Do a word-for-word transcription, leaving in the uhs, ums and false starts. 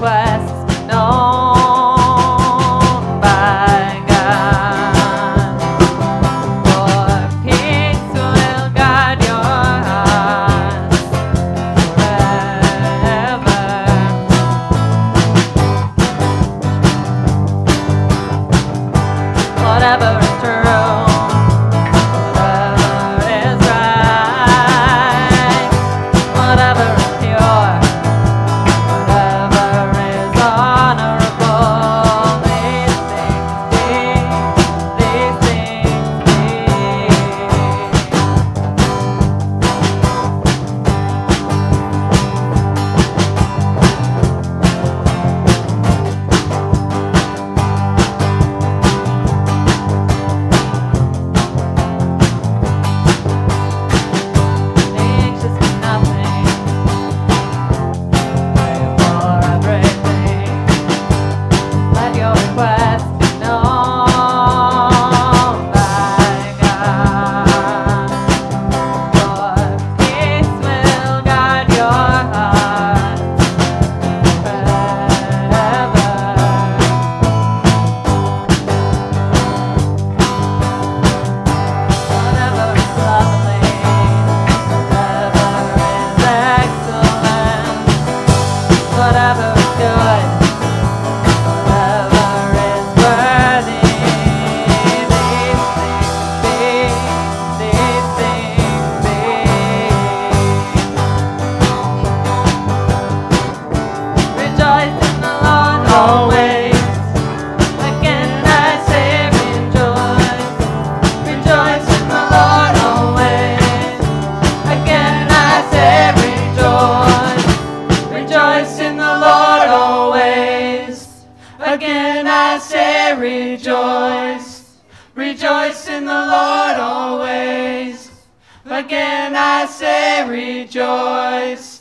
requests known by God. For peace will guide your hearts forever. Whatever is true, whatever is right, whatever is pure, whatever is honorable, these things be, these Anxious for nothing, pray for everything. Let your request be known by God. For peace will guide your heart forever. Whatever is lovely, whatever is excellent, whatever is good, whatever is worthy, these things be, these things be. Rejoice in the Lord always. Again I say rejoice. Rejoice in the Lord always. Again I say rejoice. Rejoice in the Lord always. Again I say rejoice. Rejoice in the Lord always. Again I say rejoice.